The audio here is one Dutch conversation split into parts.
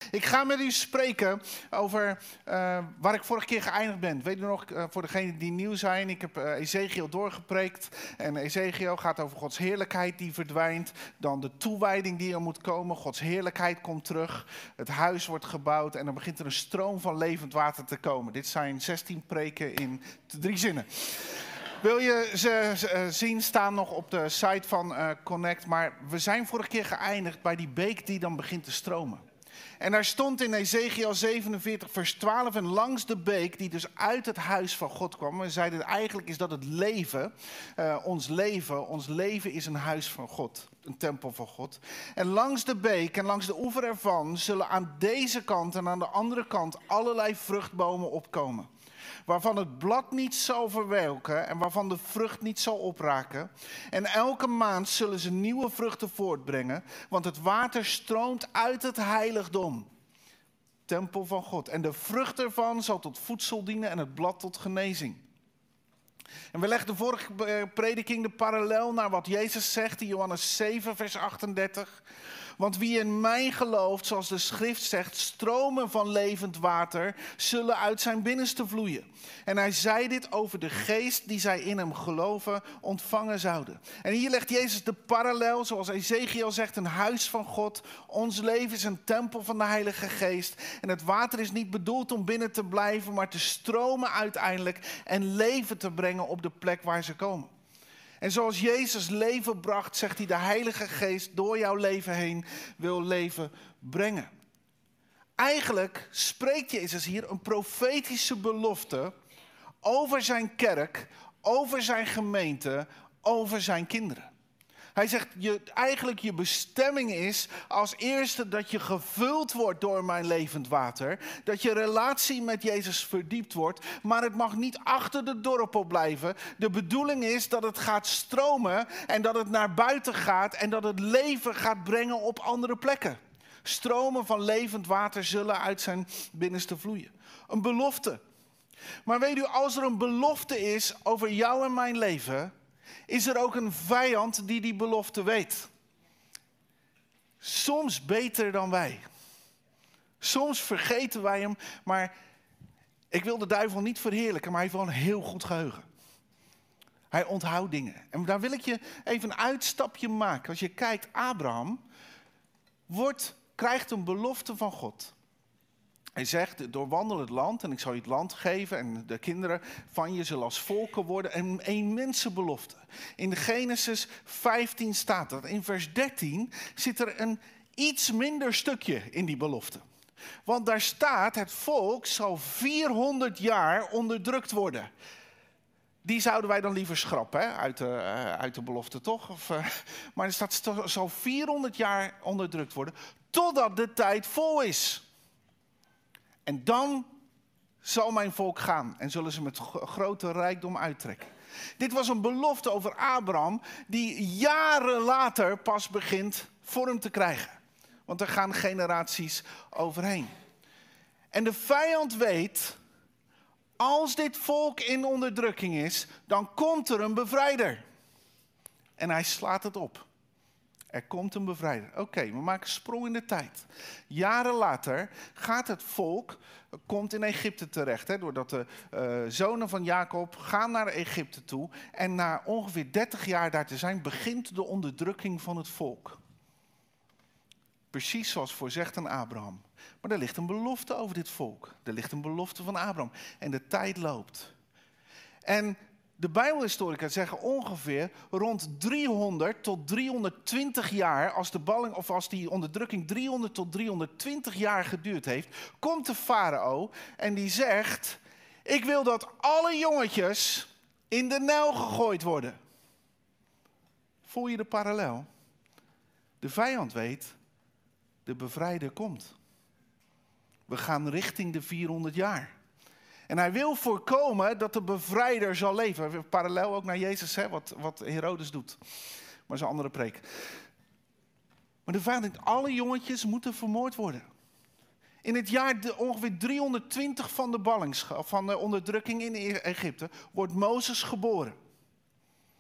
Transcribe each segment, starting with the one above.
Ik ga met u spreken over waar ik vorige keer geëindigd ben. Weet u nog, voor degenen die nieuw zijn, ik heb Ezekiel doorgepreekt. En Ezekiel gaat over Gods heerlijkheid die verdwijnt. Dan de toewijding die er moet komen. Gods heerlijkheid komt terug. Het huis wordt gebouwd en dan begint er een stroom van levend water te komen. Dit zijn 16 preken in 3 zinnen. Wil je ze zien, staan nog op de site van Connect. Maar we zijn vorige keer geëindigd bij die beek die dan begint te stromen. En daar stond in Ezekiel 47 vers 12. En langs de beek die dus uit het huis van God kwam. We zeiden eigenlijk is dat het leven. Ons leven is een huis van God. Een tempel van God. En langs de beek en langs de oever ervan zullen aan deze kant en aan de andere kant allerlei vruchtbomen opkomen. Waarvan het blad niet zal verwelken en waarvan de vrucht niet zal opraken. En elke maand zullen ze nieuwe vruchten voortbrengen, want het water stroomt uit het heiligdom, tempel van God. En de vrucht ervan zal tot voedsel dienen en het blad tot genezing. En we legden de vorige prediking de parallel naar wat Jezus zegt in Johannes 7 vers 38. Want wie in mij gelooft, zoals de schrift zegt, stromen van levend water zullen uit zijn binnenste vloeien. En hij zei dit over de geest die zij in hem geloven ontvangen zouden. En hier legt Jezus de parallel, zoals Ezekiel zegt, een huis van God. Ons leven is een tempel van de Heilige Geest. En het water is niet bedoeld om binnen te blijven, maar te stromen uiteindelijk en leven te brengen op de plek waar ze komen. En zoals Jezus leven bracht, zegt hij, de Heilige Geest door jouw leven heen wil leven brengen. Eigenlijk spreekt Jezus hier een profetische belofte over zijn kerk, over zijn gemeente, over zijn kinderen. Hij zegt, eigenlijk je bestemming is als eerste dat je gevuld wordt door mijn levend water. Dat je relatie met Jezus verdiept wordt. Maar het mag niet achter de dorpel blijven. De bedoeling is dat het gaat stromen en dat het naar buiten gaat. En dat het leven gaat brengen op andere plekken. Stromen van levend water zullen uit zijn binnenste vloeien. Een belofte. Maar weet u, als er een belofte is over jou en mijn leven, is er ook een vijand die die belofte weet. Soms beter dan wij. Soms vergeten wij hem, maar ik wil de duivel niet verheerlijken, maar hij heeft wel een heel goed geheugen. Hij onthoudt dingen. En daar wil ik je even een uitstapje maken. Als je kijkt, Abraham krijgt een belofte van God. Hij zegt, doorwandel het land en ik zal je het land geven en de kinderen van je zullen als volken worden. Een immense belofte. In Genesis 15 staat dat. In vers 13 zit er een iets minder stukje in die belofte. Want daar staat, het volk zal 400 jaar onderdrukt worden. Die zouden wij dan liever schrappen, hè? Uit de belofte, toch? Maar er staat, zal 400 jaar onderdrukt worden, totdat de tijd vol is. En dan zal mijn volk gaan en zullen ze met grote rijkdom uittrekken. Dit was een belofte over Abraham die jaren later pas begint vorm te krijgen. Want er gaan generaties overheen. En de vijand weet, als dit volk in onderdrukking is, dan komt er een bevrijder. En hij slaat het op. Er komt een bevrijder. Oké, we maken een sprong in de tijd. Jaren later gaat het volk, komt in Egypte terecht. Hè, doordat de zonen van Jacob gaan naar Egypte toe. En na ongeveer 30 jaar daar te zijn, begint de onderdrukking van het volk. Precies zoals voorzegd aan Abraham. Maar er ligt een belofte over dit volk. Er ligt een belofte van Abraham. En de tijd loopt. En de Bijbelhistorica zeggen ongeveer rond 300 tot 320 jaar, als die onderdrukking 300 tot 320 jaar geduurd heeft, komt de farao en die zegt, ik wil dat alle jongetjes in de Nijl gegooid worden. Voel je de parallel? De vijand weet, de bevrijder komt. We gaan richting de 400 jaar. En hij wil voorkomen dat de bevrijder zal leven. Parallel ook naar Jezus, hè, wat Herodes doet. Maar dat is een andere preek. Maar de vijand denkt, alle jongetjes moeten vermoord worden. In het jaar ongeveer 320 van de onderdrukking in Egypte wordt Mozes geboren.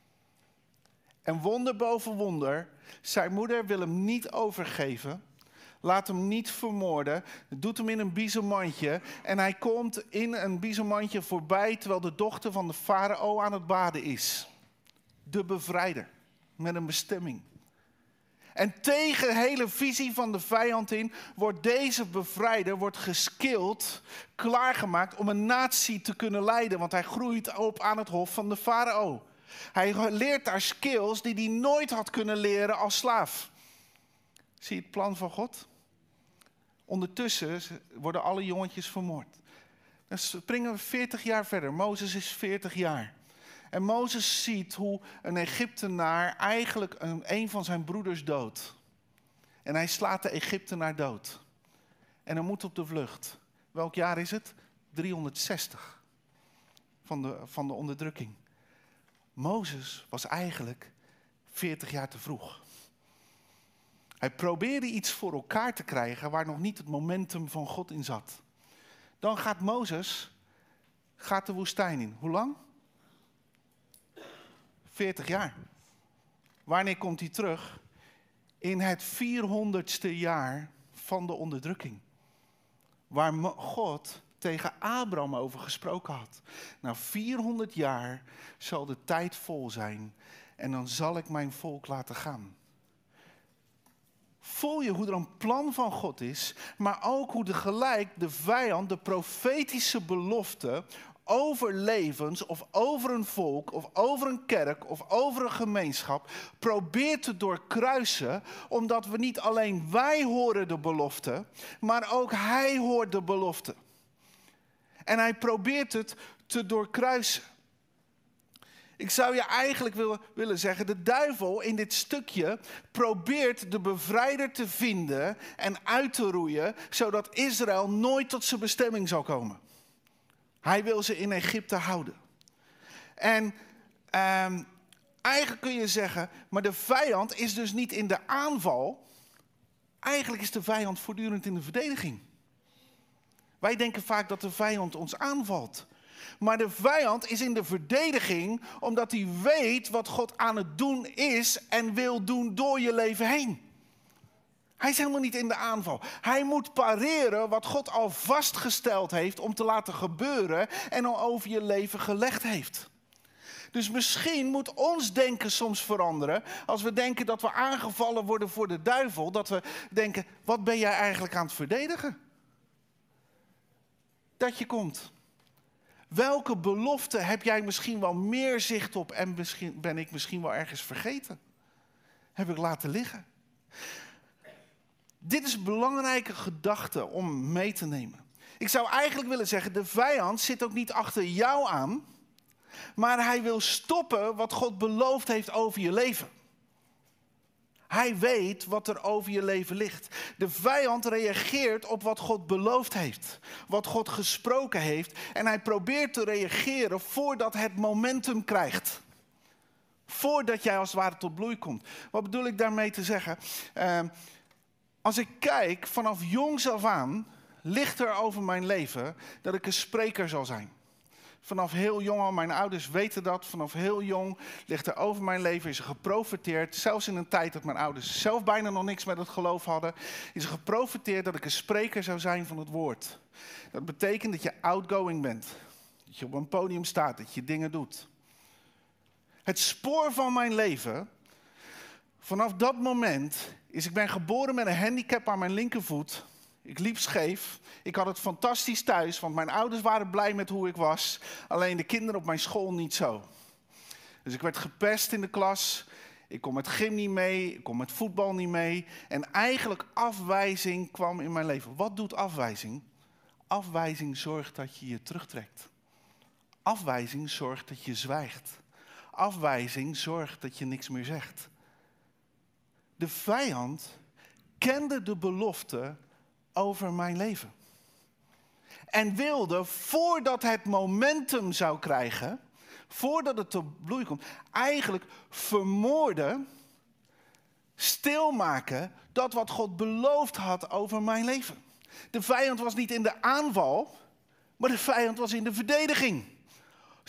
En wonder boven wonder, zijn moeder wil hem niet overgeven. laat hem niet vermoorden, doet hem in een biezenmandje. En hij komt in een biezenmandje voorbij terwijl de dochter van de farao aan het baden is. De bevrijder, met een bestemming. En tegen de hele visie van de vijand in wordt deze bevrijder geskilled, klaargemaakt om een natie te kunnen leiden. Want hij groeit op aan het hof van de farao. Hij leert daar skills die hij nooit had kunnen leren als slaaf. Zie je het plan van God? Ondertussen worden alle jongetjes vermoord. Dan springen we 40 jaar verder. Mozes is 40 jaar. En Mozes ziet hoe een Egyptenaar eigenlijk een van zijn broeders doodt. En hij slaat de Egyptenaar dood. En hij moet op de vlucht. Welk jaar is het? 360 van de onderdrukking. Mozes was eigenlijk 40 jaar te vroeg. Hij probeerde iets voor elkaar te krijgen waar nog niet het momentum van God in zat. Dan gaat Mozes de woestijn in. Hoe lang? 40 jaar. Wanneer komt hij terug? In het 400ste jaar van de onderdrukking. Waar God tegen Abraham over gesproken had. Na 400 jaar zal de tijd vol zijn en dan zal ik mijn volk laten gaan. Voel je hoe er een plan van God is, maar ook hoe de vijand, de profetische belofte over levens of over een volk of over een kerk of over een gemeenschap probeert te doorkruisen, omdat we niet alleen wij horen de belofte, maar ook hij hoort de belofte. En hij probeert het te doorkruisen. Ik zou je eigenlijk willen zeggen, de duivel in dit stukje probeert de bevrijder te vinden en uit te roeien, zodat Israël nooit tot zijn bestemming zal komen. Hij wil ze in Egypte houden. En eigenlijk kun je zeggen, maar de vijand is dus niet in de aanval. Eigenlijk is de vijand voortdurend in de verdediging. Wij denken vaak dat de vijand ons aanvalt. Maar de vijand is in de verdediging omdat hij weet wat God aan het doen is en wil doen door je leven heen. Hij is helemaal niet in de aanval. Hij moet pareren wat God al vastgesteld heeft om te laten gebeuren en al over je leven gelegd heeft. Dus misschien moet ons denken soms veranderen als we denken dat we aangevallen worden voor de duivel. Dat we denken, wat ben jij eigenlijk aan het verdedigen? Dat je komt. Welke belofte heb jij misschien wel meer zicht op en ben ik misschien wel ergens vergeten? Heb ik laten liggen? Dit is een belangrijke gedachte om mee te nemen. Ik zou eigenlijk willen zeggen, de vijand zit ook niet achter jou aan, maar hij wil stoppen wat God beloofd heeft over je leven. Hij weet wat er over je leven ligt. De vijand reageert op wat God beloofd heeft. Wat God gesproken heeft. En hij probeert te reageren voordat het momentum krijgt. Voordat jij als het ware tot bloei komt. Wat bedoel ik daarmee te zeggen? Als ik kijk, vanaf jongs af aan ligt er over mijn leven dat ik een spreker zal zijn. Vanaf heel jong al, mijn ouders weten dat, vanaf heel jong ligt er over mijn leven, is er geprofeteerd, zelfs in een tijd dat mijn ouders zelf bijna nog niks met het geloof hadden, is er geprofeteerd dat ik een spreker zou zijn van het woord. Dat betekent dat je outgoing bent, dat je op een podium staat, dat je dingen doet. Het spoor van mijn leven, vanaf dat moment, is ik ben geboren met een handicap aan mijn linkervoet. Ik liep scheef. Ik had het fantastisch thuis, want mijn ouders waren blij met hoe ik was. Alleen de kinderen op mijn school niet zo. Dus ik werd gepest in de klas. Ik kon met gym niet mee. Ik kon met voetbal niet mee. En eigenlijk afwijzing kwam in mijn leven. Wat doet afwijzing? Afwijzing zorgt dat je je terugtrekt. Afwijzing zorgt dat je zwijgt. Afwijzing zorgt dat je niks meer zegt. De vijand kende de belofte over mijn leven. En wilde, voordat het momentum zou krijgen, voordat het tot bloei komt, eigenlijk vermoorden, stilmaken dat wat God beloofd had over mijn leven. De vijand was niet in de aanval, maar de vijand was in de verdediging.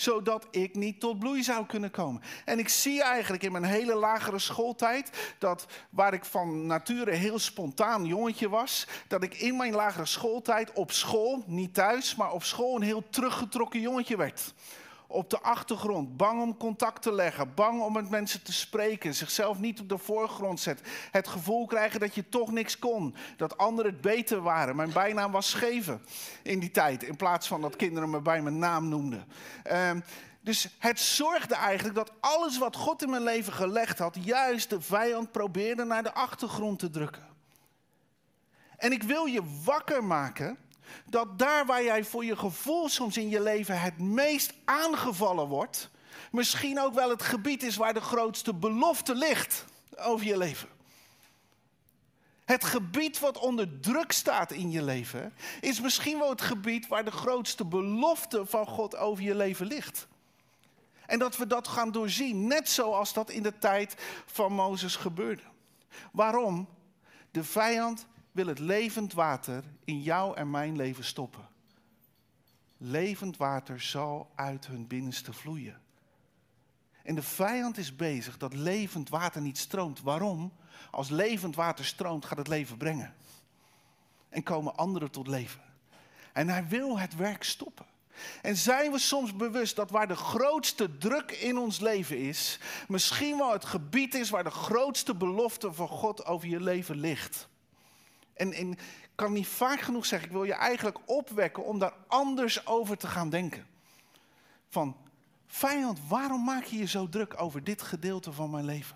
zodat ik niet tot bloei zou kunnen komen. En ik zie eigenlijk in mijn hele lagere schooltijd, dat waar ik van nature heel spontaan jongetje was, dat ik in mijn lagere schooltijd op school, niet thuis, maar op school een heel teruggetrokken jongetje werd. Op de achtergrond, bang om contact te leggen, bang om met mensen te spreken, zichzelf niet op de voorgrond zet. Het gevoel krijgen dat je toch niks kon, dat anderen het beter waren. Mijn bijnaam was Scheve in die tijd, in plaats van dat kinderen me bij mijn naam noemden. Dus het zorgde eigenlijk dat alles wat God in mijn leven gelegd had, juist de vijand probeerde naar de achtergrond te drukken. En ik wil je wakker maken dat daar waar jij voor je gevoel soms in je leven het meest aangevallen wordt, misschien ook wel het gebied is waar de grootste belofte ligt over je leven. Het gebied wat onder druk staat in je leven, is misschien wel het gebied waar de grootste belofte van God over je leven ligt. En dat we dat gaan doorzien, net zoals dat in de tijd van Mozes gebeurde. Waarom? De vijand wil het levend water in jou en mijn leven stoppen. Levend water zal uit hun binnenste vloeien. En de vijand is bezig dat levend water niet stroomt. Waarom? Als levend water stroomt, gaat het leven brengen. En komen anderen tot leven. En hij wil het werk stoppen. En zijn we soms bewust dat waar de grootste druk in ons leven is, misschien wel het gebied is waar de grootste belofte van God over je leven ligt. En ik kan niet vaak genoeg zeggen, ik wil je eigenlijk opwekken om daar anders over te gaan denken. Van, vijand, waarom maak je je zo druk over dit gedeelte van mijn leven?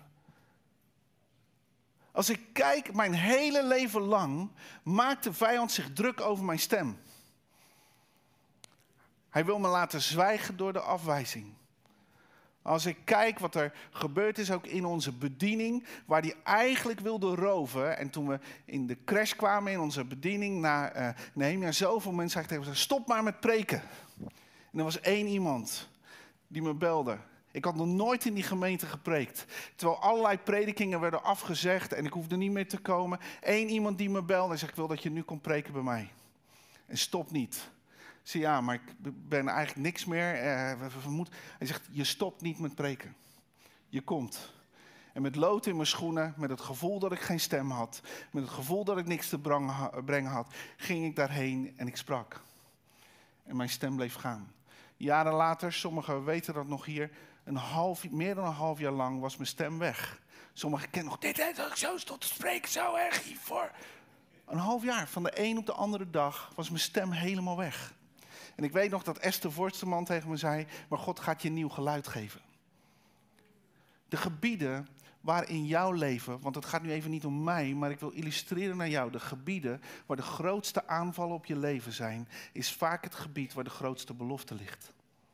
Als ik kijk, mijn hele leven lang maakt de vijand zich druk over mijn stem. Hij wil me laten zwijgen door de afwijzing. Als ik kijk wat er gebeurd is ook in onze bediening, waar hij eigenlijk wilde roven. En toen we in de crash kwamen in onze bediening, na Nehemia, zoveel mensen zeiden tegen me, stop maar met preken. En er was 1 iemand die me belde. Ik had nog nooit in die gemeente gepreekt. Terwijl allerlei predikingen werden afgezegd en ik hoefde niet meer te komen. 1 iemand die me belde en zegt, ik wil dat je nu komt preken bij mij. En stop niet. Ik zei, ja, maar ik ben eigenlijk niks meer. Hij zegt, je stopt niet met preken. Je komt. En met lood in mijn schoenen, met het gevoel dat ik geen stem had, met het gevoel dat ik niks te brengen had, ging ik daarheen en ik sprak. En mijn stem bleef gaan. Jaren later, sommigen weten dat nog hier, meer dan een half jaar lang was mijn stem weg. Sommigen kennen nog, dit dat ik zo stond te spreken, zo erg hiervoor. Een half jaar, van de een op de andere dag, was mijn stem helemaal weg. En ik weet nog dat Esther Voortsterman tegen me zei, maar God gaat je een nieuw geluid geven. De gebieden waar in jouw leven, want het gaat nu even niet om mij, maar ik wil illustreren naar jou. De gebieden waar de grootste aanvallen op je leven zijn, is vaak het gebied waar de grootste belofte ligt.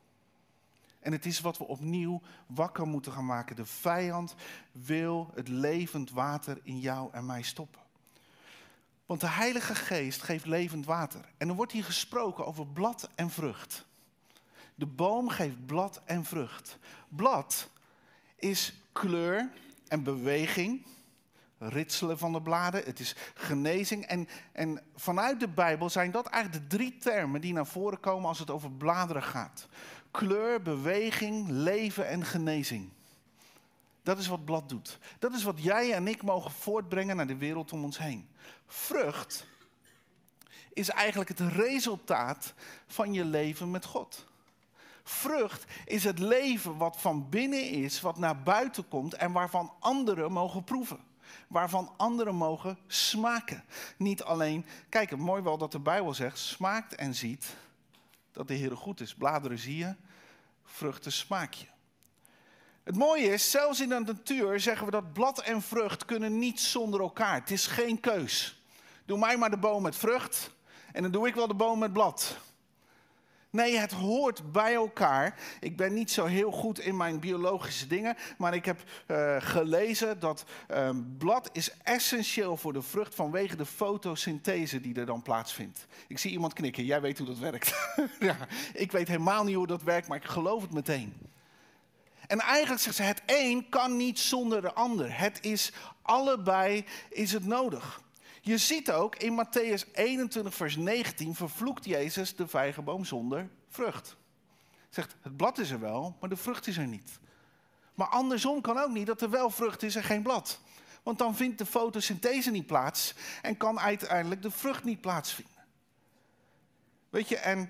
En het is wat we opnieuw wakker moeten gaan maken. De vijand wil het levend water in jou en mij stoppen. Want de Heilige Geest geeft levend water. En er wordt hier gesproken over blad en vrucht. De boom geeft blad en vrucht. Blad is kleur en beweging. Ritselen van de bladen. Het is genezing. En vanuit de Bijbel zijn dat eigenlijk de 3 termen die naar voren komen als het over bladeren gaat. Kleur, beweging, leven en genezing. Dat is wat blad doet. Dat is wat jij en ik mogen voortbrengen naar de wereld om ons heen. Vrucht is eigenlijk het resultaat van je leven met God. Vrucht is het leven wat van binnen is, wat naar buiten komt en waarvan anderen mogen proeven. Waarvan anderen mogen smaken. Niet alleen, kijk, mooi wel dat de Bijbel zegt, smaakt en ziet dat de Heer goed is. Bladeren zie je, vruchten smaak je. Het mooie is, zelfs in de natuur zeggen we dat blad en vrucht kunnen niet zonder elkaar. Het is geen keus. Doe mij maar de boom met vrucht en dan doe ik wel de boom met blad. Nee, het hoort bij elkaar. Ik ben niet zo heel goed in mijn biologische dingen, maar ik heb gelezen dat blad is essentieel voor de vrucht vanwege de fotosynthese die er dan plaatsvindt. Ik zie iemand knikken, jij weet hoe dat werkt. Ja, ik weet helemaal niet hoe dat werkt, maar ik geloof het meteen. En eigenlijk zegt ze, het een kan niet zonder de ander. Het is, allebei is het nodig. Je ziet ook in Mattheüs 21 vers 19 vervloekt Jezus de vijgenboom zonder vrucht. Zegt, het blad is er wel, maar de vrucht is er niet. Maar andersom kan ook niet dat er wel vrucht is en geen blad. Want dan vindt de fotosynthese niet plaats en kan uiteindelijk de vrucht niet plaatsvinden. Weet je, en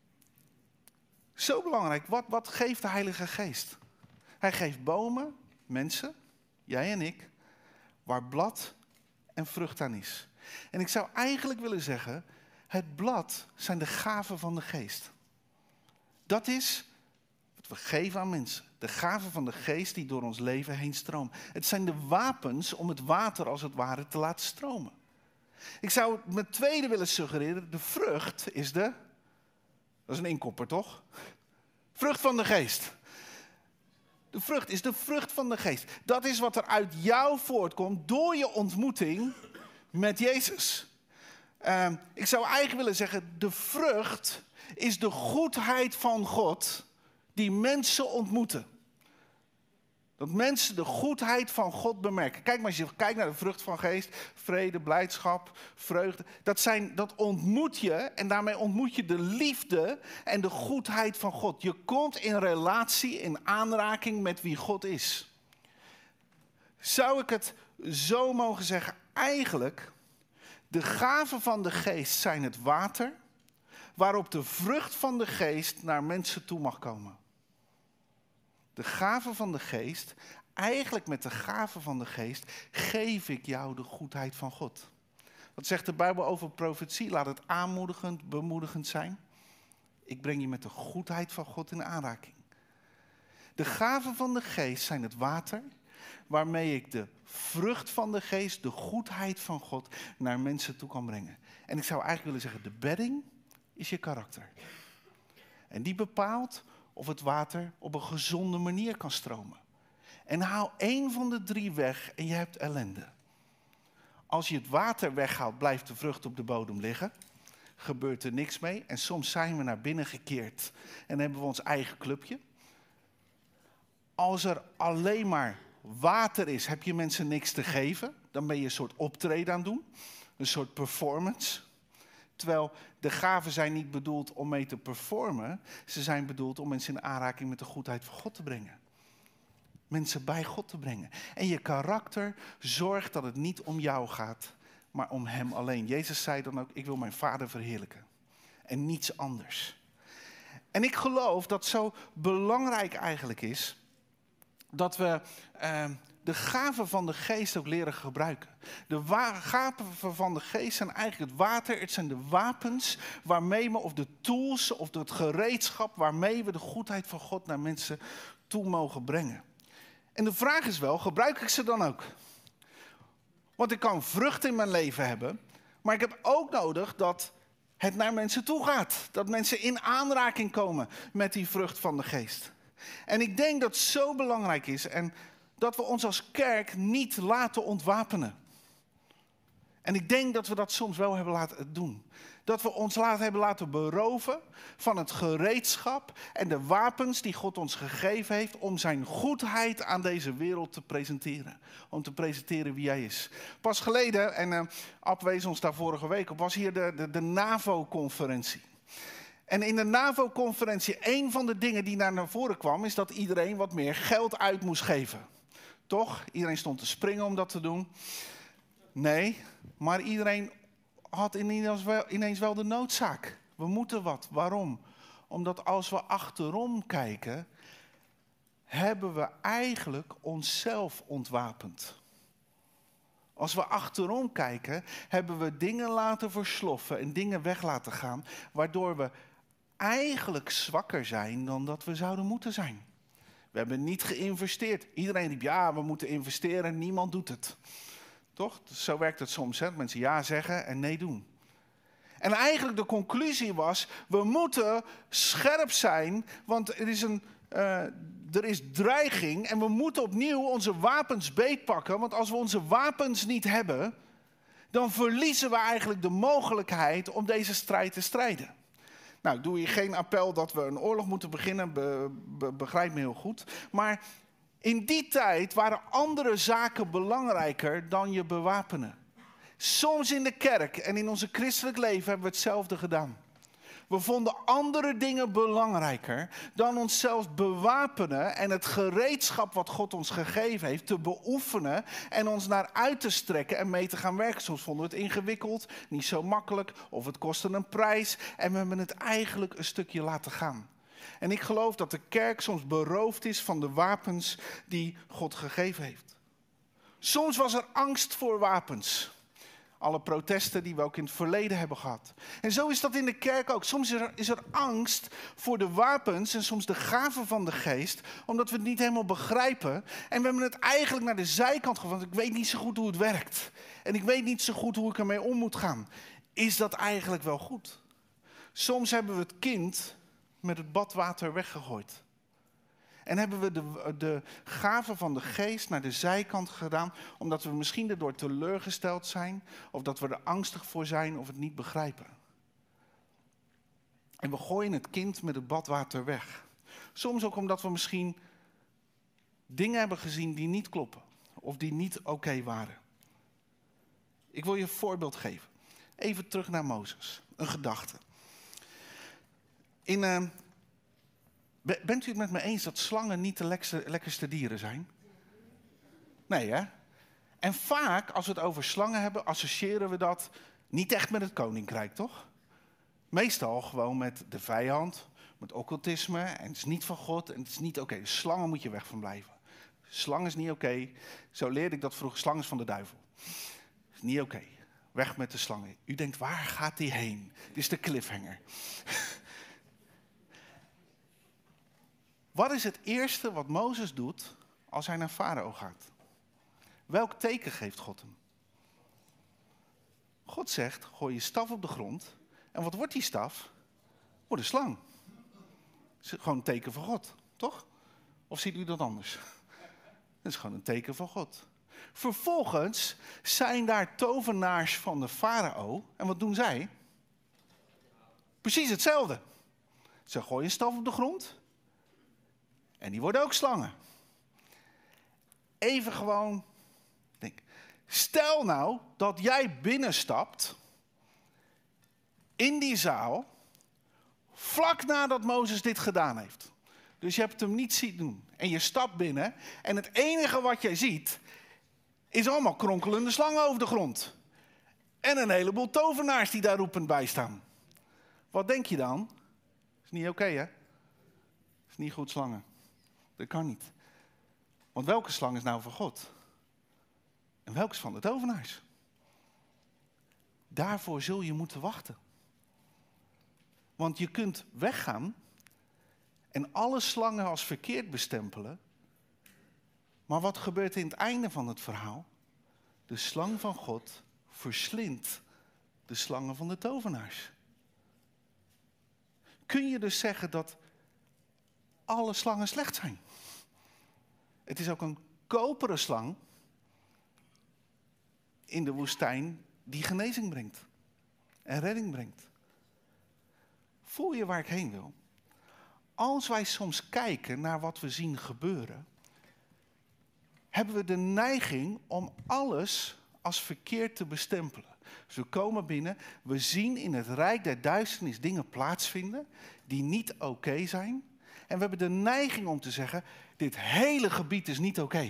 zo belangrijk, wat geeft de Heilige Geest? Hij geeft bomen, mensen, jij en ik, waar blad en vrucht aan is. En ik zou eigenlijk willen zeggen, het blad zijn de gaven van de Geest. Dat is wat we geven aan mensen. De gaven van de Geest die door ons leven heen stromen. Het zijn de wapens om het water als het ware te laten stromen. Ik zou met tweede willen suggereren, de vrucht is dat is een inkopper toch? Vrucht van de Geest. De vrucht is de vrucht van de Geest. Dat is wat er uit jou voortkomt door je ontmoeting met Jezus. Ik zou eigenlijk willen zeggen, de vrucht is de goedheid van God die mensen ontmoeten. Dat mensen de goedheid van God bemerken. Kijk maar, als je kijkt naar de vrucht van geest, vrede, blijdschap, vreugde. Dat ontmoet je en daarmee ontmoet je de liefde en de goedheid van God. Je komt in relatie, in aanraking met wie God is. Zou ik het zo mogen zeggen? Eigenlijk, de gaven van de geest zijn het water waarop de vrucht van de geest naar mensen toe mag komen. De gaven van de geest, eigenlijk met de gaven van de geest geef ik jou de goedheid van God. Wat zegt de Bijbel over profetie? Laat het aanmoedigend, bemoedigend zijn. Ik breng je met de goedheid van God in aanraking. De gaven van de geest zijn het water waarmee ik de vrucht van de geest, de goedheid van God, naar mensen toe kan brengen. En ik zou eigenlijk willen zeggen, de bedding is je karakter. En die bepaalt of het water op een gezonde manier kan stromen. En haal 1 van de 3 weg en je hebt ellende. Als je het water weghaalt, blijft de vrucht op de bodem liggen. Gebeurt er niks mee. En soms zijn we naar binnen gekeerd en hebben we ons eigen clubje. Als er alleen maar water is, heb je mensen niks te geven. Dan ben je een soort optreden aan het doen. Een soort performance. Terwijl de gaven zijn niet bedoeld om mee te performen. Ze zijn bedoeld om mensen in aanraking met de goedheid van God te brengen. Mensen bij God te brengen. En je karakter zorgt dat het niet om jou gaat, maar om hem alleen. Jezus zei dan ook, ik wil mijn Vader verheerlijken. En niets anders. En ik geloof dat zo belangrijk eigenlijk is dat we de gaven van de geest ook leren gebruiken. De gaven van de geest zijn eigenlijk het water. Het zijn de wapens waarmee we, of de tools, of het gereedschap waarmee we de goedheid van God naar mensen toe mogen brengen. En de vraag is wel, gebruik ik ze dan ook? Want ik kan vrucht in mijn leven hebben, maar ik heb ook nodig dat het naar mensen toe gaat. Dat mensen in aanraking komen met die vrucht van de geest. En ik denk dat het zo belangrijk is en dat we ons als kerk niet laten ontwapenen. En ik denk dat we dat soms wel hebben laten doen. Dat we ons hebben laten beroven van het gereedschap en de wapens die God ons gegeven heeft om zijn goedheid aan deze wereld te presenteren. Om te presenteren wie hij is. Pas geleden, en Ab wees ons daar vorige week op, was hier de NAVO-conferentie. En in de NAVO-conferentie, een van de dingen die naar voren kwam, is dat iedereen wat meer geld uit moest geven. Toch? Iedereen stond te springen om dat te doen. Nee, maar iedereen had ineens wel de noodzaak. We moeten wat. Waarom? Omdat als we achterom kijken, hebben we eigenlijk onszelf ontwapend. Als we achterom kijken, hebben we dingen laten versloffen en dingen weg laten gaan, waardoor we eigenlijk zwakker zijn dan dat we zouden moeten zijn. We hebben niet geïnvesteerd. Iedereen riep, ja, we moeten investeren, niemand doet het. Toch? Zo werkt het soms, hè? Mensen ja zeggen en nee doen. En eigenlijk de conclusie was, we moeten scherp zijn, want er is dreiging en we moeten opnieuw onze wapens beetpakken. Want als we onze wapens niet hebben, dan verliezen we eigenlijk de mogelijkheid om deze strijd te strijden. Nou, ik doe hier geen appel dat we een oorlog moeten beginnen, begrijp me heel goed. Maar in die tijd waren andere zaken belangrijker dan je bewapenen. Soms in de kerk en in ons christelijk leven hebben we hetzelfde gedaan. We vonden andere dingen belangrijker dan onszelf bewapenen en het gereedschap wat God ons gegeven heeft te beoefenen en ons naar uit te strekken en mee te gaan werken. Soms vonden we het ingewikkeld, niet zo makkelijk of het kostte een prijs en we hebben het eigenlijk een stukje laten gaan. En ik geloof dat de kerk soms beroofd is van de wapens die God gegeven heeft. Soms was er angst voor wapens. Alle protesten die we ook in het verleden hebben gehad. En zo is dat in de kerk ook. Soms is er angst voor de wapens en soms de gaven van de geest. Omdat we het niet helemaal begrijpen. En we hebben het eigenlijk naar de zijkant gegooid. Want ik weet niet zo goed hoe het werkt. En ik weet niet zo goed hoe ik ermee om moet gaan. Is dat eigenlijk wel goed? Soms hebben we het kind met het badwater weggegooid. En hebben we de gaven van de geest naar de zijkant gedaan, omdat we misschien erdoor teleurgesteld zijn, of dat we er angstig voor zijn of het niet begrijpen. En we gooien het kind met het badwater weg. Soms ook omdat we misschien dingen hebben gezien die niet kloppen, of die niet oké waren. Ik wil je een voorbeeld geven. Even terug naar Mozes, een gedachte. Bent u het met me eens dat slangen niet de lekkerste dieren zijn? Nee, hè? En vaak, als we het over slangen hebben, associëren we dat niet echt met het koninkrijk, toch? Meestal gewoon met de vijand, met occultisme, en het is niet van God, en het is niet oké. Dus slangen moet je weg van blijven. Slang is niet oké. Zo leerde ik dat vroeger, slang is van de duivel. Is niet oké. Weg met de slangen. U denkt, waar gaat die heen? Dit is de cliffhanger. Wat is het eerste wat Mozes doet als hij naar Farao gaat? Welk teken geeft God hem? God zegt, gooi je staf op de grond. En wat wordt die staf? Wordt een slang. Dat is gewoon een teken van God, toch? Of ziet u dat anders? Dat is gewoon een teken van God. Vervolgens zijn daar tovenaars van de farao. En wat doen zij? Precies hetzelfde. Ze gooien een staf op de grond. En die worden ook slangen. Even gewoon, denk, stel nou dat jij binnenstapt in die zaal, vlak nadat Mozes dit gedaan heeft. Dus je hebt hem niet zien doen. En je stapt binnen en het enige wat jij ziet is allemaal kronkelende slangen over de grond. En een heleboel tovenaars die daar roepend bij staan. Wat denk je dan? Is niet oké, hè? Is niet goed, slangen. Dat kan niet. Want welke slang is nou van God? En welke is van de tovenaars? Daarvoor zul je moeten wachten. Want je kunt weggaan en alle slangen als verkeerd bestempelen. Maar wat gebeurt in het einde van het verhaal? De slang van God verslindt de slangen van de tovenaars. Kun je dus zeggen dat alle slangen slecht zijn? Het is ook een koperen slang in de woestijn die genezing brengt en redding brengt. Voel je waar ik heen wil? Als wij soms kijken naar wat we zien gebeuren, hebben we de neiging om alles als verkeerd te bestempelen. Dus we komen binnen, we zien in het rijk der duisternis dingen plaatsvinden die niet oké zijn. En we hebben de neiging om te zeggen, dit hele gebied is niet oké.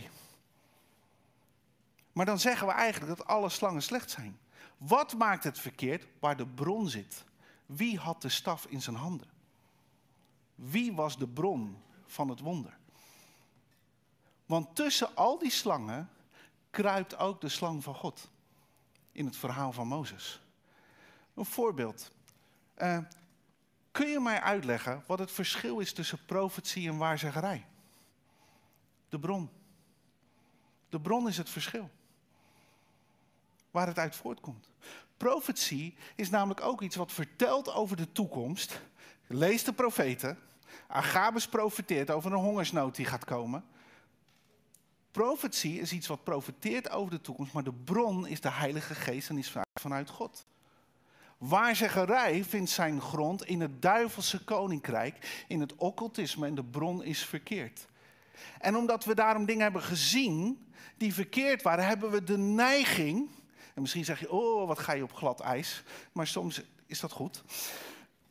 Maar dan zeggen we eigenlijk dat alle slangen slecht zijn. Wat maakt het verkeerd? Waar de bron zit. Wie had de staf in zijn handen? Wie was de bron van het wonder? Want tussen al die slangen kruipt ook de slang van God. In het verhaal van Mozes. Een voorbeeld. Kun je mij uitleggen wat het verschil is tussen profetie en waarzeggerij? De bron. De bron is het verschil. Waar het uit voortkomt. Profetie is namelijk ook iets wat vertelt over de toekomst. Lees de profeten. Agabus profeteert over een hongersnood die gaat komen. Profetie is iets wat profeteert over de toekomst, maar de bron is de Heilige Geest en is vanuit God. Waarzeggerij vindt zijn grond in het duivelse koninkrijk, in het occultisme en de bron is verkeerd. En omdat we daarom dingen hebben gezien die verkeerd waren, hebben we de neiging, en misschien zeg je, oh wat ga je op glad ijs, maar soms is dat goed.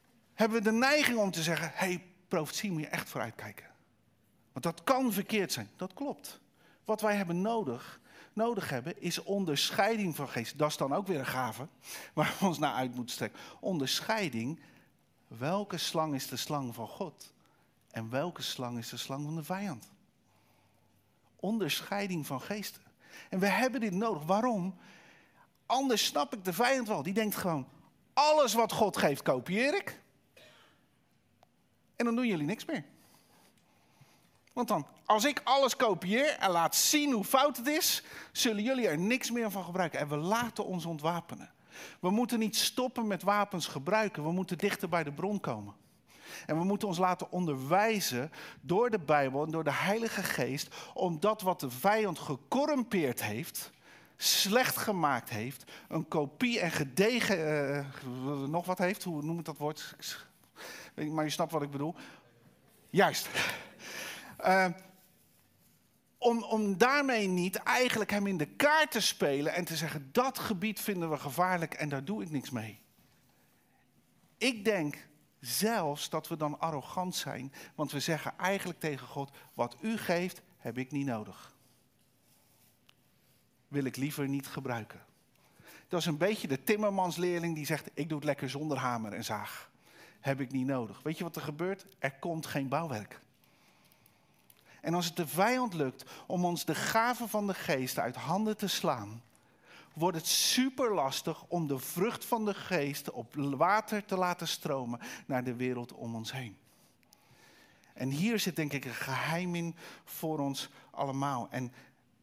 hebben we de neiging om te zeggen, profetie moet je echt vooruitkijken. Want dat kan verkeerd zijn. Dat klopt. Wat wij hebben nodig hebben, is onderscheiding van geest. Dat is dan ook weer een gave waar we ons naar uit moeten strekken. Onderscheiding, welke slang is de slang van God? En welke slang is de slang van de vijand? Onderscheiding van geesten. En we hebben dit nodig. Waarom? Anders snap ik de vijand wel. Die denkt gewoon, alles wat God geeft, kopieer ik. En dan doen jullie niks meer. Want dan, als ik alles kopieer en laat zien hoe fout het is, zullen jullie er niks meer van gebruiken. En we laten ons ontwapenen. We moeten niet stoppen met wapens gebruiken. We moeten dichter bij de bron komen. En we moeten ons laten onderwijzen door de Bijbel en door de Heilige Geest, om dat wat de vijand gecorrumpeerd heeft, slecht gemaakt heeft, een kopie en gedegen, nog wat heeft, hoe noem ik dat woord? Maar je snapt wat ik bedoel. Juist. Om daarmee niet eigenlijk hem in de kaart te spelen en te zeggen, dat gebied vinden we gevaarlijk en daar doe ik niks mee. Ik denk zelfs dat we dan arrogant zijn, want we zeggen eigenlijk tegen God, wat u geeft, heb ik niet nodig. Wil ik liever niet gebruiken. Dat is een beetje de timmermansleerling die zegt, ik doe het lekker zonder hamer en zaag. Heb ik niet nodig. Weet je wat er gebeurt? Er komt geen bouwwerk. En als het de vijand lukt om ons de gaven van de geest uit handen te slaan, wordt het super lastig om de vrucht van de geest op water te laten stromen naar de wereld om ons heen. En hier zit denk ik een geheim in voor ons allemaal. En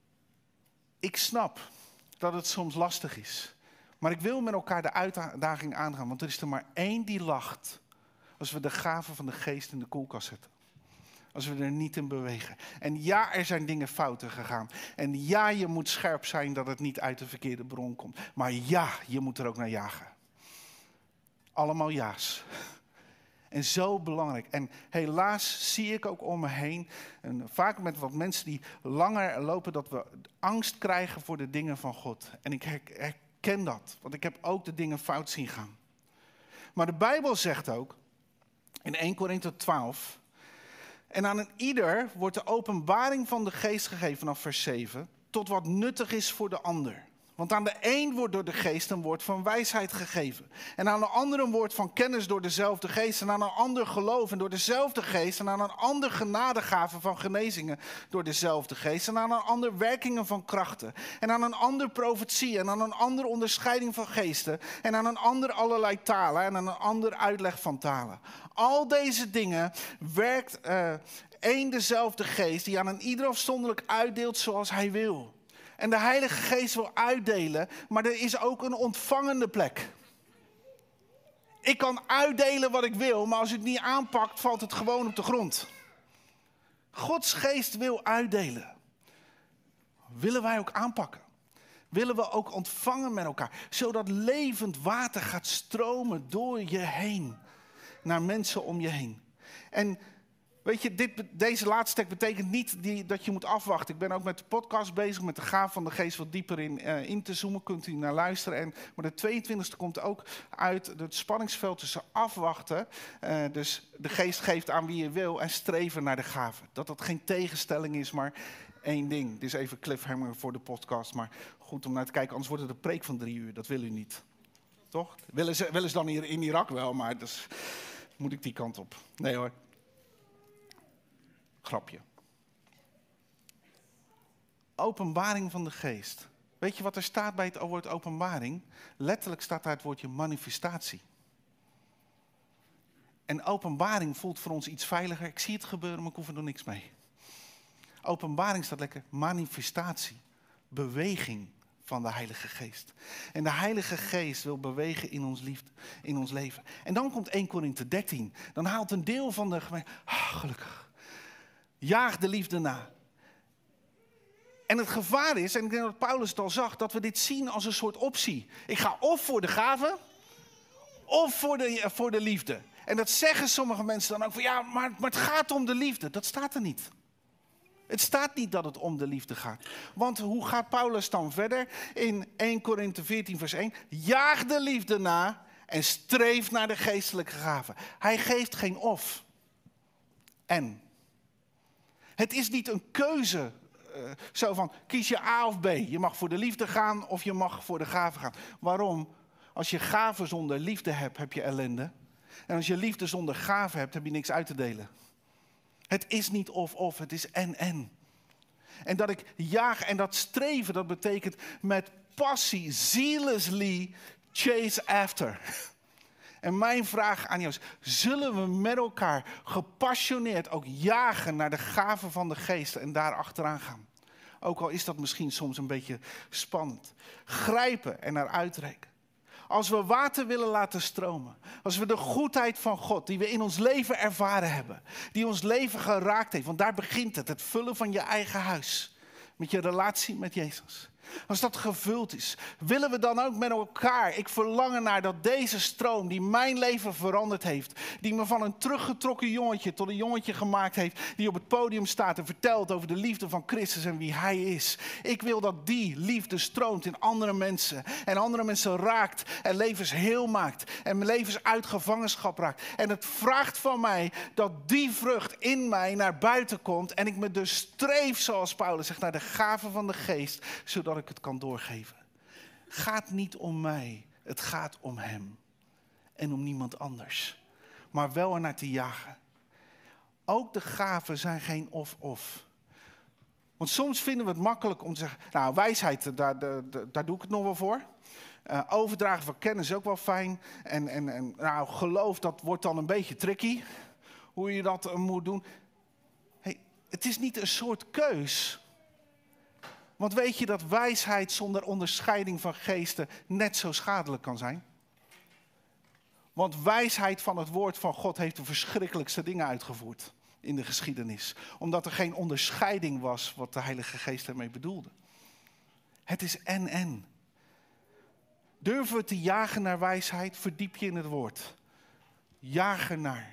ik snap dat het soms lastig is. Maar ik wil met elkaar de uitdaging aangaan, want er is er maar één die lacht als we de gaven van de geest in de koelkast zetten. Als we er niet in bewegen. En ja, er zijn dingen fouten gegaan. En ja, je moet scherp zijn dat het niet uit de verkeerde bron komt. Maar ja, je moet er ook naar jagen. Allemaal ja's. En zo belangrijk. En helaas zie ik ook om me heen, en vaak met wat mensen die langer lopen, dat we angst krijgen voor de dingen van God. En ik herken dat, want ik heb ook de dingen fout zien gaan. Maar de Bijbel zegt ook, in 1 Korinthe 12... En aan een ieder wordt de openbaring van de geest gegeven vanaf vers 7... tot wat nuttig is voor de ander. Want aan de een wordt door de geest een woord van wijsheid gegeven. En aan de ander een woord van kennis door dezelfde geest. En aan een ander geloof en door dezelfde geest. En aan een ander genadegave van genezingen door dezelfde geest. En aan een ander werkingen van krachten. En aan een ander profetie. En aan een ander onderscheiding van geesten. En aan een ander allerlei talen. En aan een ander uitleg van talen. Al deze dingen werkt één dezelfde geest die aan een ieder afzonderlijk uitdeelt zoals hij wil. En de Heilige Geest wil uitdelen, maar er is ook een ontvangende plek. Ik kan uitdelen wat ik wil, maar als u het niet aanpakt, valt het gewoon op de grond. Gods Geest wil uitdelen. Willen wij ook aanpakken? Willen we ook ontvangen met elkaar? Zodat levend water gaat stromen door je heen. Naar mensen om je heen. En weet je, deze laatste tekst betekent niet dat je moet afwachten. Ik ben ook met de podcast bezig, met de gaaf van de geest wat dieper in te zoomen. Kunt u naar luisteren. Maar de 22e komt ook uit het spanningsveld tussen afwachten. Dus de geest geeft aan wie je wil en streven naar de gaven. Dat geen tegenstelling is, maar één ding. Dit is even cliffhanger voor de podcast, maar goed om naar te kijken. Anders wordt het een preek van 3 uur, dat wil u niet. Toch? Willen ze dan hier in Irak wel, maar dus moet ik die kant op. Nee hoor. Grapje. Openbaring van de geest. Weet je wat er staat bij het woord openbaring? Letterlijk staat daar het woordje manifestatie. En openbaring voelt voor ons iets veiliger. Ik zie het gebeuren, maar ik hoef er nog niks mee. Openbaring staat lekker manifestatie. Beweging van de Heilige Geest. En de Heilige Geest wil bewegen in ons leven. En dan komt 1 Korinthe 13. Dan haalt een deel van de gemeente, gelukkig. Jaag de liefde na. En het gevaar is, en ik denk dat Paulus het al zag, dat we dit zien als een soort optie. Ik ga of voor de gave, of voor de liefde. En dat zeggen sommige mensen dan ook van, ja, maar het gaat om de liefde. Dat staat er niet. Het staat niet dat het om de liefde gaat. Want hoe gaat Paulus dan verder? In 1 Korinthe 14 vers 1. Jaag de liefde na En streef naar de geestelijke gaven. Hij geeft geen of. En. Het is niet een keuze. Zo van, kies je A of B. Je mag voor de liefde gaan of je mag voor de gaven gaan. Waarom? Als je gaven zonder liefde hebt, heb je ellende. En als je liefde zonder gaven hebt, heb je niks uit te delen. Het is niet of, het is en. En dat ik jaag en dat streven, dat betekent met passie, zealously chase after. En mijn vraag aan jou is, zullen we met elkaar gepassioneerd ook jagen naar de gaven van de geest en daar achteraan gaan? Ook al is dat misschien soms een beetje spannend. Grijpen en naar uitreiken. Als we water willen laten stromen. Als we de goedheid van God die we in ons leven ervaren hebben. Die ons leven geraakt heeft. Want daar begint het. Het vullen van je eigen huis. Met je relatie met Jezus. Als dat gevuld is, willen we dan ook met elkaar. Ik verlang ernaar dat deze stroom die mijn leven veranderd heeft. Die me van een teruggetrokken jongetje tot een jongetje gemaakt heeft. Die op het podium staat en vertelt over de liefde van Christus en wie Hij is. Ik wil dat die liefde stroomt in andere mensen. En andere mensen raakt en levens heel maakt. En mijn levens uit gevangenschap raakt. En het vraagt van mij dat die vrucht in mij naar buiten komt. En ik me dus streef, zoals Paulus zegt, naar de gaven van de geest. Zodat ik het kan doorgeven. Het gaat niet om mij. Het gaat om Hem. En om niemand anders. Maar wel ernaar te jagen. Ook de gaven zijn geen of. Want soms vinden we het makkelijk om te zeggen, nou, wijsheid, daar doe ik het nog wel voor. Overdragen van kennis is ook wel fijn. En nou, geloof, dat wordt dan een beetje tricky. Hoe je dat moet doen. Hey, het is niet een soort keus. Want weet je dat wijsheid zonder onderscheiding van geesten net zo schadelijk kan zijn? Want wijsheid van het woord van God heeft de verschrikkelijkste dingen uitgevoerd in de geschiedenis. Omdat er geen onderscheiding was wat de Heilige Geest ermee bedoelde. Het is en. Durven we te jagen naar wijsheid? Verdiep je in het woord. Jaag ernaar.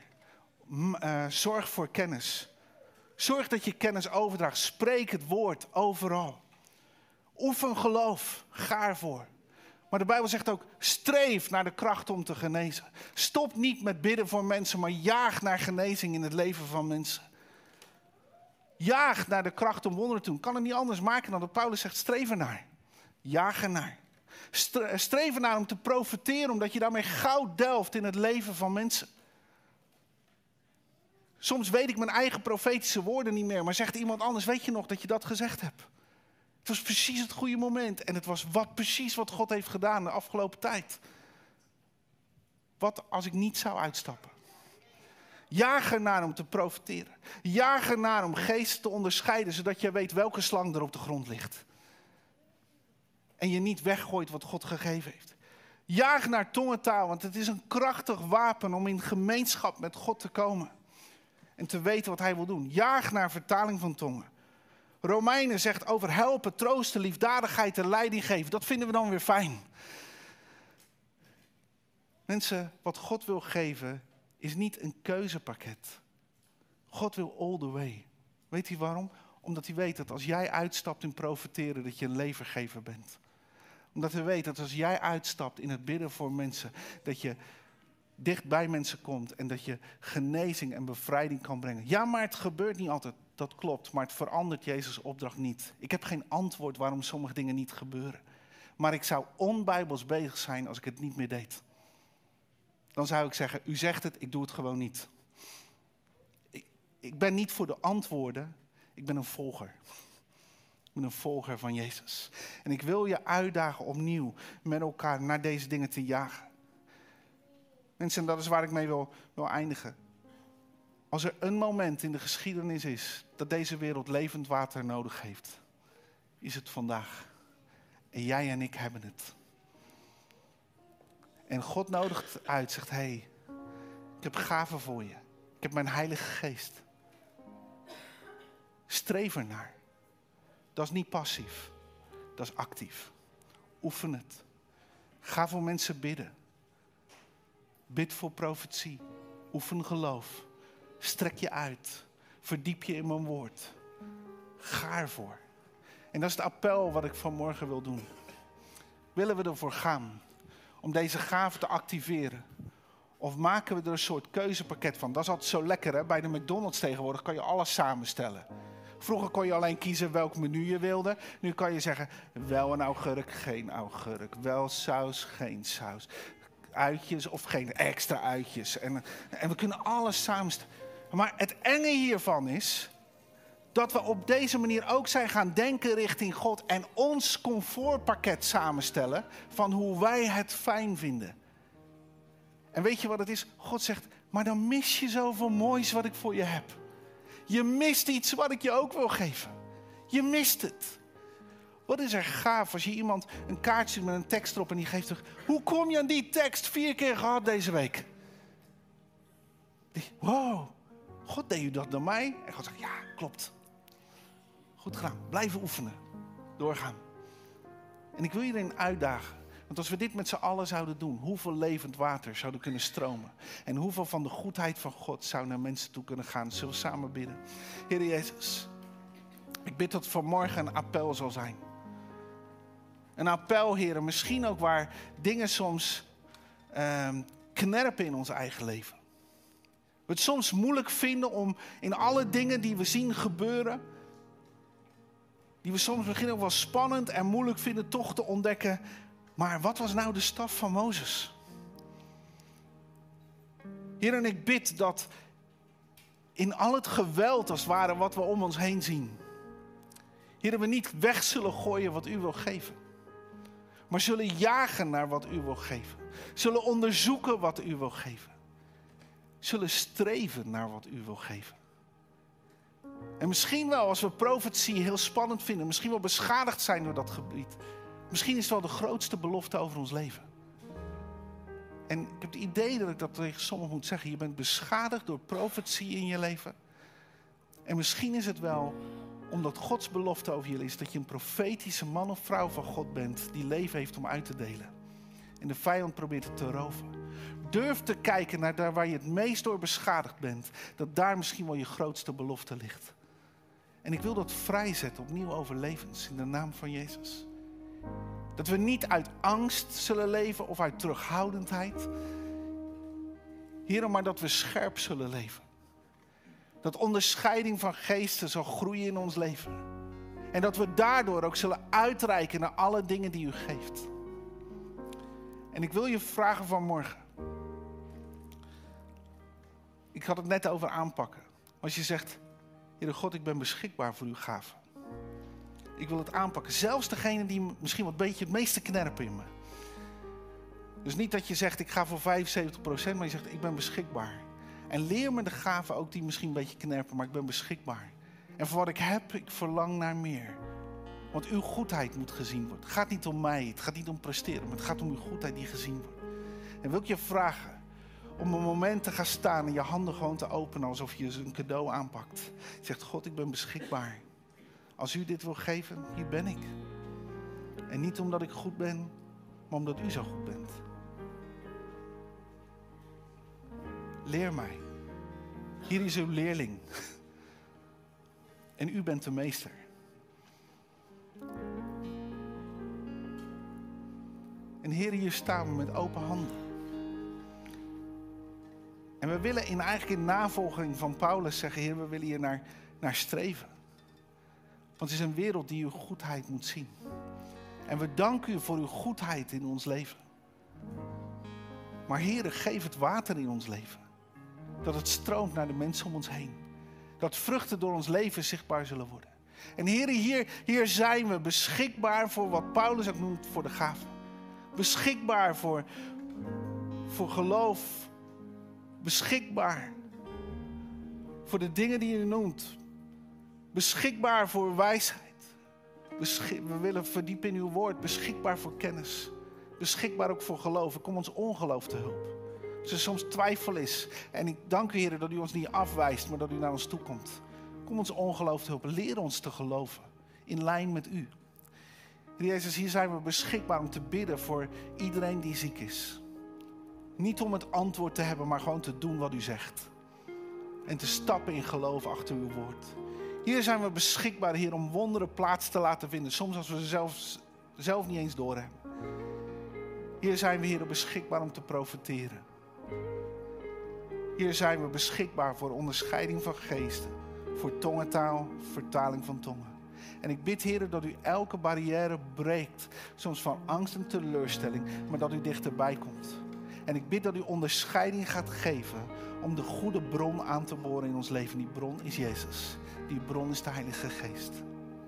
Zorg voor kennis. Zorg dat je kennis overdraagt. Spreek het woord overal. Oefen geloof. Ga ervoor. Maar de Bijbel zegt ook, streef naar de kracht om te genezen. Stop niet met bidden voor mensen, maar jaag naar genezing in het leven van mensen. Jaag naar de kracht om wonderen te doen. Kan het niet anders maken dan dat Paulus zegt, streef ernaar. Jaag ernaar. Streef ernaar om te profiteren, omdat je daarmee goud delft in het leven van mensen. Soms weet ik mijn eigen profetische woorden niet meer, maar zegt iemand anders, weet je nog dat je dat gezegd hebt? Het was precies het goede moment en het was precies wat God heeft gedaan de afgelopen tijd. Wat als ik niet zou uitstappen? Jaag ernaar om te profiteren. Jaag ernaar om geesten te onderscheiden, zodat je weet welke slang er op de grond ligt. En je niet weggooit wat God gegeven heeft. Jaag naar tongentaal, want het is een krachtig wapen om in gemeenschap met God te komen. En te weten wat Hij wil doen. Jaag naar vertaling van tongen. Romeinen zegt over helpen, troosten, liefdadigheid en leiding geven. Dat vinden we dan weer fijn. Mensen, wat God wil geven is niet een keuzepakket. God wil all the way. Weet u waarom? Omdat hij weet dat als jij uitstapt in profiteren, dat je een levergever bent. Omdat hij weet dat als jij uitstapt in het bidden voor mensen, dat je dicht bij mensen komt en dat je genezing en bevrijding kan brengen. Ja, maar het gebeurt niet altijd. Dat klopt, maar het verandert Jezus' opdracht niet. Ik heb geen antwoord waarom sommige dingen niet gebeuren. Maar ik zou onbijbels bezig zijn als ik het niet meer deed. Dan zou ik zeggen, u zegt het, ik doe het gewoon niet. Ik ben niet voor de antwoorden, ik ben een volger. Ik ben een volger van Jezus. En ik wil je uitdagen opnieuw met elkaar naar deze dingen te jagen. Mensen, en dat is waar ik mee wil eindigen. Als er een moment in de geschiedenis is dat deze wereld levend water nodig heeft, is het vandaag. En jij en ik hebben het. En God nodigt uit, zegt, hey, ik heb gaven voor je. Ik heb mijn Heilige Geest. Streef ernaar. Dat is niet passief. Dat is actief. Oefen het. Ga voor mensen bidden. Bid voor profetie. Oefen geloof. Strek je uit. Verdiep je in mijn woord. Ga ervoor. En dat is het appel wat ik vanmorgen wil doen. Willen we ervoor gaan? om deze gave te activeren? Of maken we er een soort keuzepakket van? Dat is altijd zo lekker, hè? Bij de McDonald's tegenwoordig kan je alles samenstellen. Vroeger kon je alleen kiezen welk menu je wilde. Nu kan je zeggen, wel een augurk, geen augurk. Wel saus, geen saus. Uitjes of geen extra uitjes. En we kunnen alles samenstellen. Maar het enge hiervan is dat we op deze manier ook zijn gaan denken richting God en ons comfortpakket samenstellen van hoe wij het fijn vinden. En weet je wat het is? God zegt, maar dan mis je zoveel moois wat ik voor je heb. Je mist iets wat ik je ook wil geven. Je mist het. Wat is er gaaf als je iemand een kaart stuurt met een tekst erop en die geeft terug. Hoe kom je aan die tekst 4 keer gehad deze week? Wow, God deed u dat door mij? En God zegt, ja, klopt. Goed gedaan, blijven oefenen. Doorgaan. En ik wil je erin uitdagen. Want als we dit met z'n allen zouden doen, hoeveel levend water zou er kunnen stromen? En hoeveel van de goedheid van God zou naar mensen toe kunnen gaan? Zullen we samen bidden? Heer Jezus, ik bid dat vanmorgen een appel zal zijn. Een appel, Heer, misschien ook waar dingen soms knerpen in ons eigen leven. We het soms moeilijk vinden om in alle dingen die we zien gebeuren, die we soms misschien ook wel spannend en moeilijk vinden, toch te ontdekken. Maar wat was nou de staf van Mozes? Heer, en ik bid dat in al het geweld als het ware wat we om ons heen zien, Heer, we niet weg zullen gooien wat u wil geven. Maar zullen jagen naar wat u wil geven. Zullen onderzoeken wat u wil geven. Zullen streven naar wat u wil geven. En misschien wel als we profetie heel spannend vinden. Misschien wel beschadigd zijn door dat gebied. Misschien is het wel de grootste belofte over ons leven. En ik heb het idee dat ik dat tegen sommigen moet zeggen. Je bent beschadigd door profetie in je leven. En misschien is het wel omdat Gods belofte over je is dat je een profetische man of vrouw van God bent die leven heeft om uit te delen. En de vijand probeert het te roven. Durf te kijken naar daar waar je het meest door beschadigd bent. Dat daar misschien wel je grootste belofte ligt. En ik wil dat vrijzetten opnieuw over levens in de naam van Jezus. Dat we niet uit angst zullen leven of uit terughoudendheid. Heer, maar dat we scherp zullen leven. Dat onderscheiding van geesten zal groeien in ons leven. En dat we daardoor ook zullen uitreiken naar alle dingen die u geeft. En ik wil je vragen vanmorgen. Ik had het net over aanpakken. Als je zegt, Heere God, ik ben beschikbaar voor uw gaven. Ik wil het aanpakken. Zelfs degene die misschien wat beetje het meeste knerpen in me. Dus niet dat je zegt, ik ga voor 75%, maar je zegt, ik ben beschikbaar. En leer me de gaven ook die misschien een beetje knerpen, maar ik ben beschikbaar. En voor wat ik heb, ik verlang naar meer. Want uw goedheid moet gezien worden. Het gaat niet om mij, het gaat niet om presteren, maar het gaat om uw goedheid die gezien wordt. En wil ik je vragen om een moment te gaan staan en je handen gewoon te openen alsof je een cadeau aanpakt. Je zegt, God, ik ben beschikbaar. Als u dit wil geven, hier ben ik. En niet omdat ik goed ben, maar omdat u zo goed bent. Leer mij. Hier is uw leerling. En u bent de meester. En Heer, hier staan we met open handen. En we willen eigenlijk in navolging van Paulus zeggen, Heer, we willen hier naar streven. Want het is een wereld die uw goedheid moet zien. En we danken u voor uw goedheid in ons leven. Maar Heer, geef het water in ons leven. Dat het stroomt naar de mensen om ons heen. Dat vruchten door ons leven zichtbaar zullen worden. En Heer, hier zijn we beschikbaar voor wat Paulus ook noemt voor de gaven. Beschikbaar voor geloof. Beschikbaar voor de dingen die u noemt. Beschikbaar voor wijsheid. We willen verdiepen in uw woord. Beschikbaar voor kennis. Beschikbaar ook voor geloof. Kom ons ongeloof te hulp. Als er soms twijfel is. En ik dank u, Heer, dat u ons niet afwijst, maar dat u naar ons toe komt. Kom ons ongeloof te helpen. Leer ons te geloven. In lijn met u. Heer Jezus, hier zijn we beschikbaar om te bidden voor iedereen die ziek is. Niet om het antwoord te hebben, maar gewoon te doen wat u zegt. En te stappen in geloof achter uw woord. Hier zijn we beschikbaar, Heer, om wonderen plaats te laten vinden. Soms als we zelf niet eens doorhebben. Hier zijn we, Heer, beschikbaar om te profiteren. Hier zijn we beschikbaar voor onderscheiding van geesten. Voor tongentaal, vertaling van tongen. En ik bid, Heer, dat u elke barrière breekt. Soms van angst en teleurstelling, maar dat u dichterbij komt. En ik bid dat u onderscheiding gaat geven om de goede bron aan te boren in ons leven. Die bron is Jezus. Die bron is de Heilige Geest.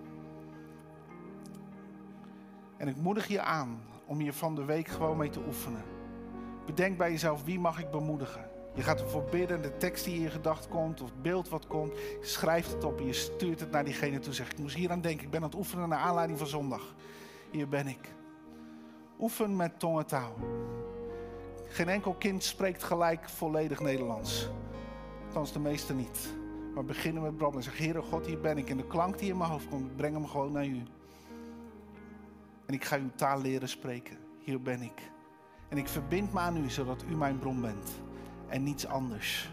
En ik moedig je aan om hier van de week gewoon mee te oefenen. Bedenk bij jezelf, wie mag ik bemoedigen? Je gaat ervoor bidden, de tekst die in je gedacht komt, of het beeld wat komt. Je schrijft het op en je stuurt het naar diegene toe. Zeg, ik moest hier aan denken, ik ben aan het oefenen naar aanleiding van zondag. Hier ben ik. Oefen met tongentaal. Geen enkel kind spreekt gelijk volledig Nederlands. Althans de meeste niet. Maar beginnen met brabbelen. Zeg, Heere God, hier ben ik. En de klank die in mijn hoofd komt, breng hem gewoon naar u. En ik ga uw taal leren spreken. Hier ben ik. En ik verbind me aan u, zodat u mijn bron bent. En niets anders.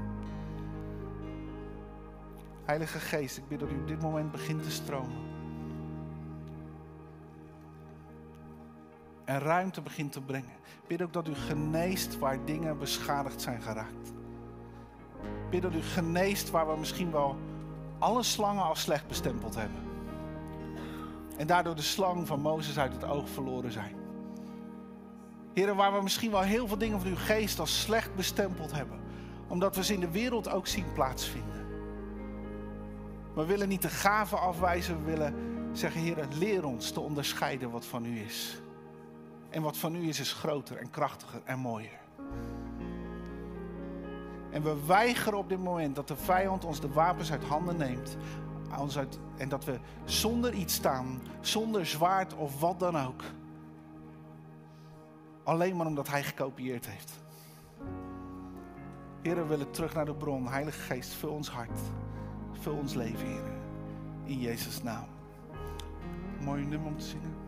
Heilige Geest, ik bid dat u op dit moment begint te stromen. En ruimte begint te brengen. Ik bid ook dat u geneest waar dingen beschadigd zijn geraakt. Ik bid dat u geneest waar we misschien wel alle slangen als slecht bestempeld hebben. En daardoor de slang van Mozes uit het oog verloren zijn. Heren, waar we misschien wel heel veel dingen van uw geest als slecht bestempeld hebben. Omdat we ze in de wereld ook zien plaatsvinden. We willen niet de gaven afwijzen. We willen zeggen, Heren, leer ons te onderscheiden wat van u is. En wat van u is groter en krachtiger en mooier. En we weigeren op dit moment dat de vijand ons de wapens uit handen neemt. En dat we zonder iets staan, zonder zwaard of wat dan ook. Alleen maar omdat hij gekopieerd heeft. Heren, we willen terug naar de bron. Heilige Geest, vul ons hart. Vul ons leven, Heren. In Jezus' naam. Mooi nummer om te zingen.